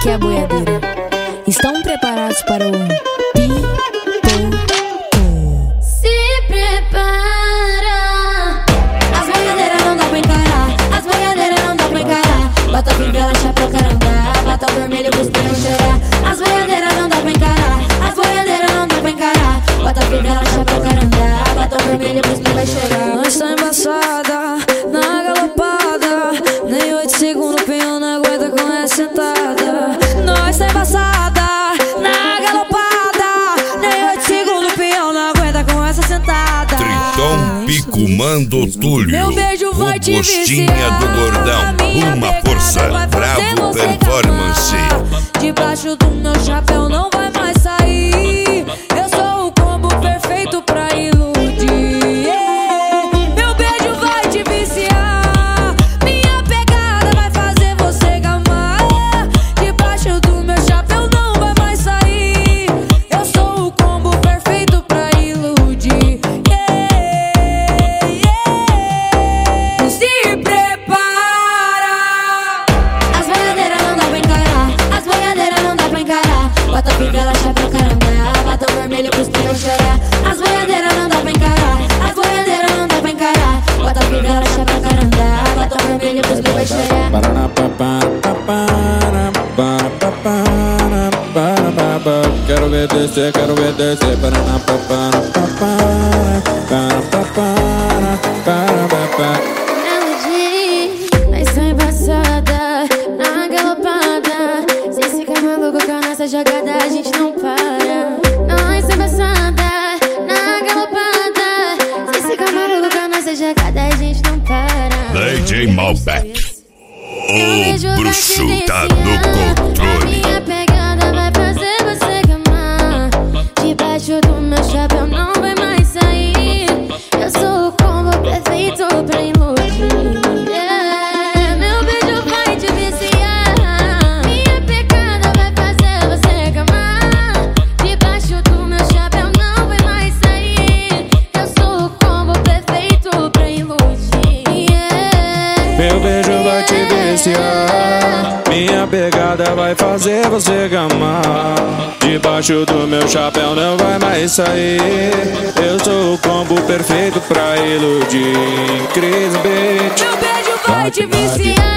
aqui é a boiadeira. Estão preparados para o Se prepara. As boiadeiras não dá pra encarar. As boiadeiras não dá pra encarar. Bota a fivela, chapéu, carandá. Bota o vermelho pros pião chorar. As boiadeiras não dá pra encarar. As boiadeiras não dá pra encarar. Bota a fivela, chapéu, carandá. Bota o vermelho pros pião chorar. Nós tá embaçada, na galopada. Nem 8 segundos o pião não aguenta com essa sentada. Nós tá embaçada, na galopada. Nem 8 segundos o pião não aguenta com essa sentada. Tritão Picumando Túlio, Meu beijo vai te Gostinha viciar. do Gordão, uma força, Bravo Performance. Debaixo do meu chapéu não vai mais sair. Eu sou o combo perfeito pra iludir. Meu beijo vai te viciar. Minha pegada vai fazer você gamar. Debaixo do meu chapéu não vai mais sair. Eu sou o combo perfeito pra iludir. Se prepara. As boiadeiras não dá pra encarar. As boiadeiras não dá pra encarar. Bota a fivela, chapéu, carandá. Bota o vermelho pros pião chorar. As boiadeiras não dá pra encarar. As boiadeiras não dá pra encarar. Bota a fivela, chapéu, carandá. Bota o vermelho pros pião chorar. Quero ver descer, quero ver descer. Nós tá embaçada, na galopada. Se ficar maluco com a nossa jogada, a gente não para. Nós tá embaçada, na galopada. Se ficar maluco com a nossa jogada, a gente não para. DJ Malbec, o bruxo tá no controle. Minha pegada vai fazer você gamar. Debaixo do meu chapéu não vai mais sair. Eu sou o combo perfeito pra iludir. Meu beijo vai te viciar. Minha pegada vai fazer você gamar. Debaixo do meu chapéu não vai mais sair. Eu sou o combo perfeito pra iludir. Meu beijo vai te viciar. Minha pegada vai fazer você gamar. Debaixo do meu chapéu não vai mais sair. Eu sou o combo perfeito pra iludir. Cris Beat. Meu beijo vai te viciar.